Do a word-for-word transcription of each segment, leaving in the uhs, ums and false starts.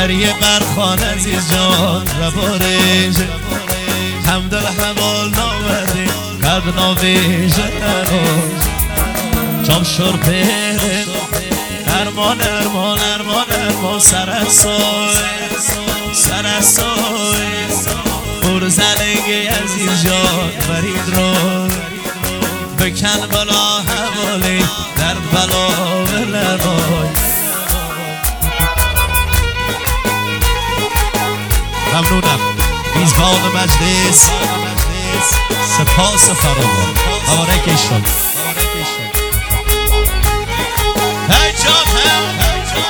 گریه برخان عزیز جان ربارش همدل حوال ناورده قد ناویشه چام شور پیره ارمان ارمان ارمان ارمان سرسای سرسای بر زلنگی عزیز جان برید رو بکن بلا حوالی درد بلا بلبای ممنونم میزبان مجلس سپاس فراوان مبارکشون هی جان هم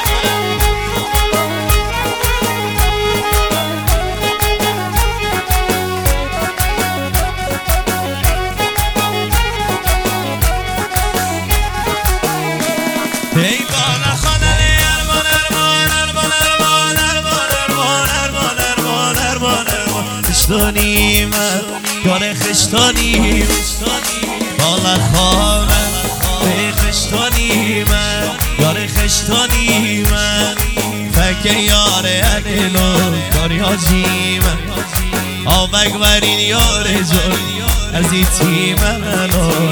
ای بالا خانه ارمان ارمان ارمان ارمان ارمان ارمان ارمان ارمان ارمان خشتانی من یار خشتانی بالا خانه ای خشتانی من یار خشتانی من فکر یار علیلو کاری حاجی من آبک ورین یار جان عزیزی من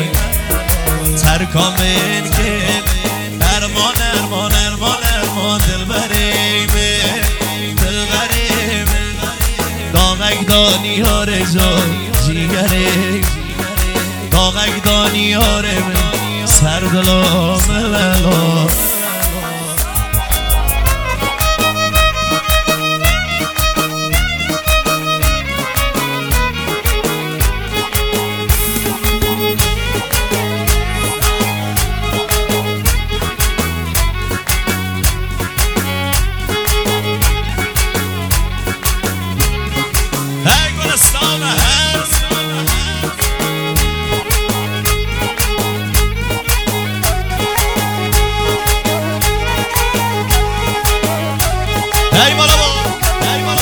ترکامن که ارمان ارمان ارمان ارمان دل بریمه دل بریمه داغک دانی ها رجان جیگره داغک دانی ها رمه سردلامه ولا ای بالا ای بالا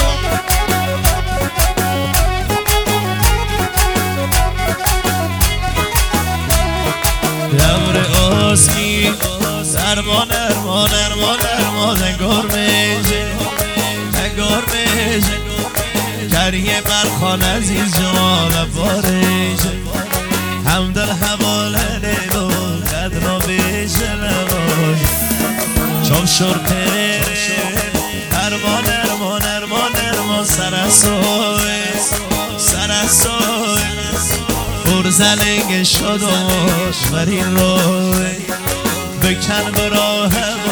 دور آسمی ارمان ارمان ارمان ارمان انگار میشه انگار میشه گریه برخان عزیز جان بارشه همدل حواله لیلو قد نابیشه نباش چون شور پیره ارمان ارمان ارمان ارمان سرسای سرسای بر زلنگ شد و برین روی بکن براه